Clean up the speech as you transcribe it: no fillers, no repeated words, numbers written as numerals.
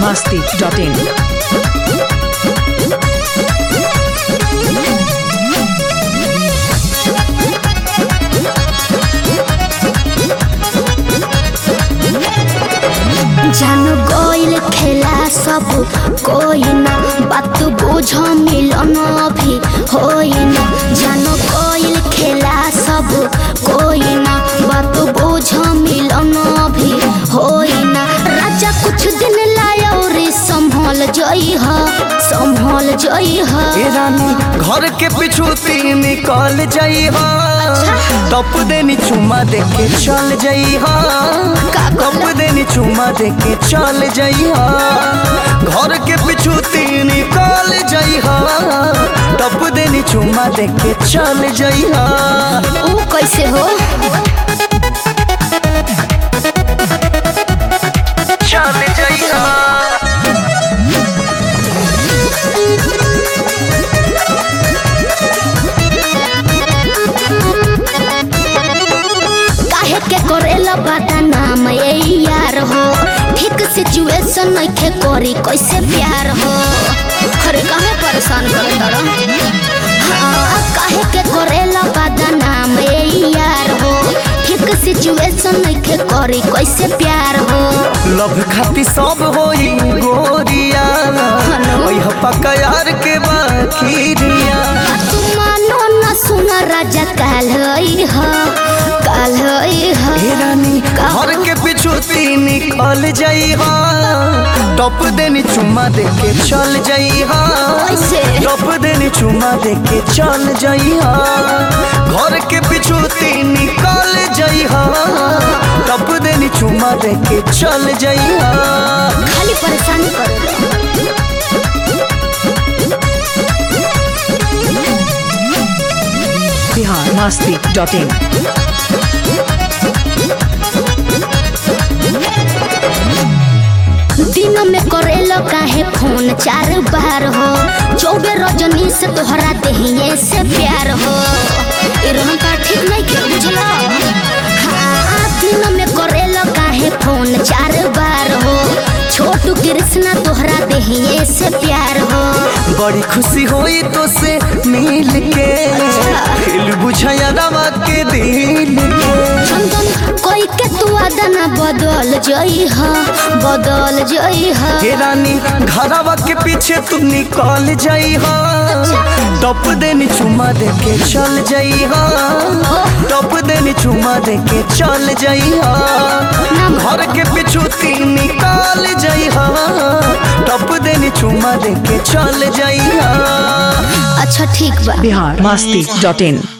biharmasti.in जान गोइल खेला सब कोई ना बात बुझ मिलन भी होई ना। जान गोइल खेला सब कोई ना बात बुझ मिलन भी होई ना। राजा कुछ दिन लाया और संभल जई ए रानी घर के पीछू तीन निकल जाई टप देनी चुमा दे के चल जाई टप देनी चुमा दे के चल जाई घर के पीछू तीन निकल जाई टप देनी चुमा दे के चल जाई ऊ कैसे हो चल जाई के करेला बदनाम ये यार हो। ठीक सिचुएशन नइखे करी कैसे प्यार हो। अरे काहे परेशान करे तड़ा काहे के करेला बदनाम ये यार हो। ठीक सिचुएशन नइखे करी कैसे प्यार हो। लव खाती सब होई गोरिया ओई पक्का यार के बाकी रिया तू मानो न सुन राजा काल हे रानी घर के पीछू तीन निकल जाई टप देनी चुमा दे के चल जाई टप देनी चुमा दे के चल जाई घर के पीछू तीन निकल जाई टप देनी चुमा दे के चल जाई खाली परेशानी कर biharmasti.in दिन में करेलो काहे फोन 4 बार हो। 24 रजनी से तोहरा देहिए से प्यार हो। इरहन का ठीक नहीं के बुझला दिन में करेलो काहे फोन 4 बार हो। छोटू कृष्णा तोहरा देहिए से प्यार हो। बड़ी खुशी होई तो से मिल के दिल बुझाया रवा के दिल चंदन कोई के तू आदना बदल जई हे रानी घरवा के पीछे तू निकल जाई टप देनी चुमा दे के चल जाई टप देनी चुमा दे के चल जाई घर के पीछू तीन निकल जाई टप देनी चुमा दे के चल जाई अच्छा ठीक बा biharmasti.in